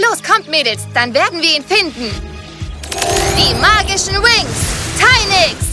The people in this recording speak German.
Los, kommt, Mädels, dann werden wir ihn finden. Die magischen Wings. Tynix!